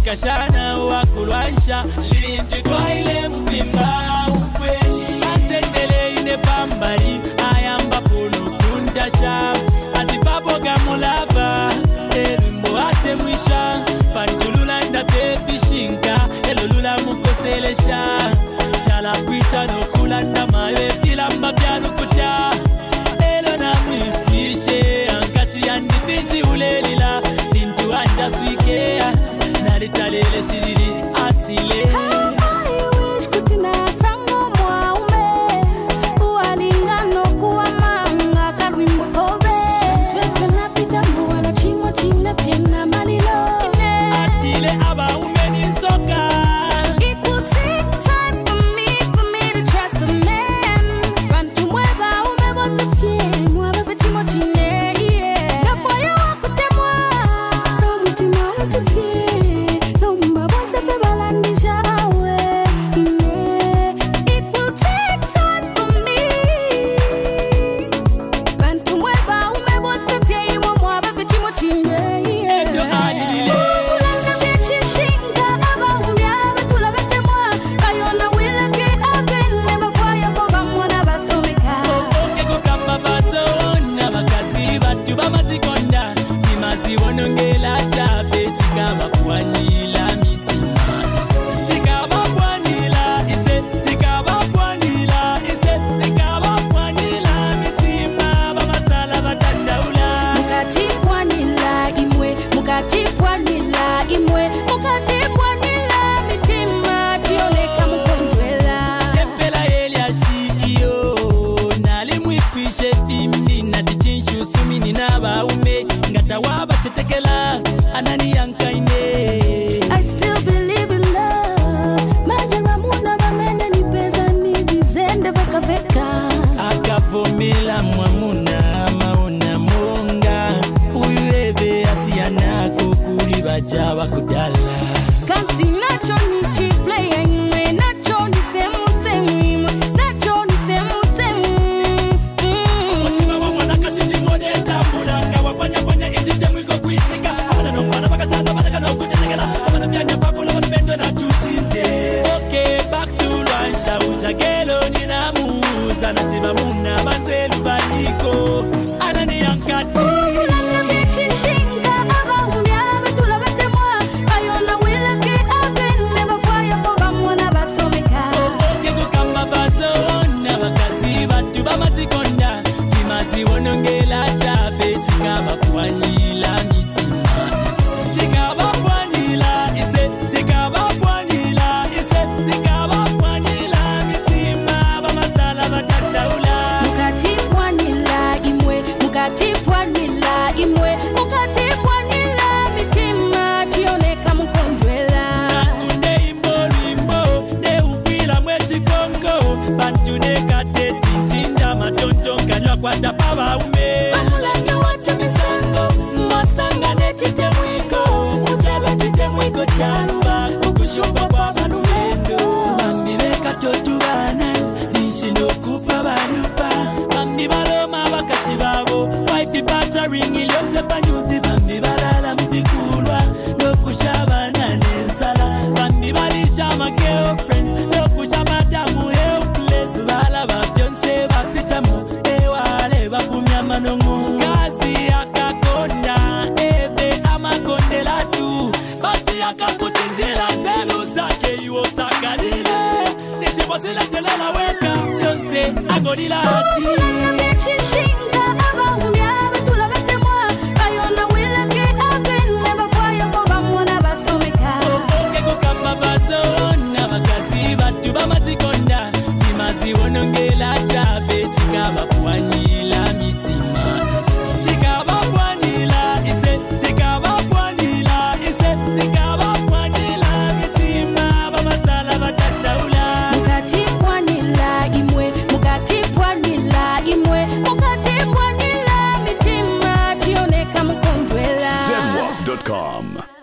kashana wakulwaisha linti twaile mpimba ukwe atendele ine pambari ayamba puno kuntasha atipapo gamulaba erimbo ate mwisha pantulula ndapepi shinka elolula mukoselesha tala kwicha nokulanda mawe pilamba byalukuta elo na mwishe ankachi yandipiji ulelila lintu anda swikea naritalele shiriri atile I still believe in love. Majama muna mamene ni pesa ni bizende veka veka. Akavomela mwamuna mauna munga uyebe asiana kukuli baja wakudala Kansi nacho ni cheap play imwe nacho ni semu nacho ni semu Otima wa mwana kashiti mode tambula Nga wafanya kwanya ijite mwiko kuitika Abana nungwana bakashanda bataka na ukujitegela Abana vyanya papula wanipendo na tutinte Okay, back to Rwansha Ujagelo nina muuza Natima muna banzelu baliko Anani yankati Ulanga bichi shinga aba umyabe tulabete mwa Ayona wile ke agen Never fire boba mwana basomeka Kego kama bazona Bakazi batu bamatikonda Timazi wonongela chabe Tika bapuanila mitima isi Tika bapuanila ise Tika bapuanila ise Tika bapuanila mitima Bamasala batataula Mukati pwanila imwe Mukati pwanila imwe Mukati pwanila mitima Chioneka mukondwela Nakunde imbo De ufila mweti kongo Bantu de kateti Chinda matonto Kanywa kwa tapaba ume Bamulanga watu misango Mwasanga ne chite mwiko Uchalo chite mwiko chaluba Kukushupa kwa banumendo Bambi beka totu banayo Nishindo kupa bayupa Bambi baloma bakashi babo White bata ringi Lyonze panyuzi Bambi balala mpikulwa Nokushabana nensala Bambi balisha ma girlfriends Nokusha madamu helpless Bala bafyonse bapitamu Ewale bafumya manongo Kazi akakonda Eve amakondela tu Bati akakutinjila Zelu zake iwo sakalile Nishibosila telela weka Yonse agodila hati Bichi shinga aba umyabe tulabete mwa Ayona wile ke agen Never fire boba mwana basomeka Kego kama bazona Bakazi batu bamatikonda Timazi wonongela chabe Tika bapuanila mitima isi Tika bapuanila ise Tika bapuanila ise Tika bapuanila mitima Bamasala batataula Mukati pwanila imwe Mukati pwanila imwe Mukati pwanila mitima Chioneka mukondwela Zenwalk.com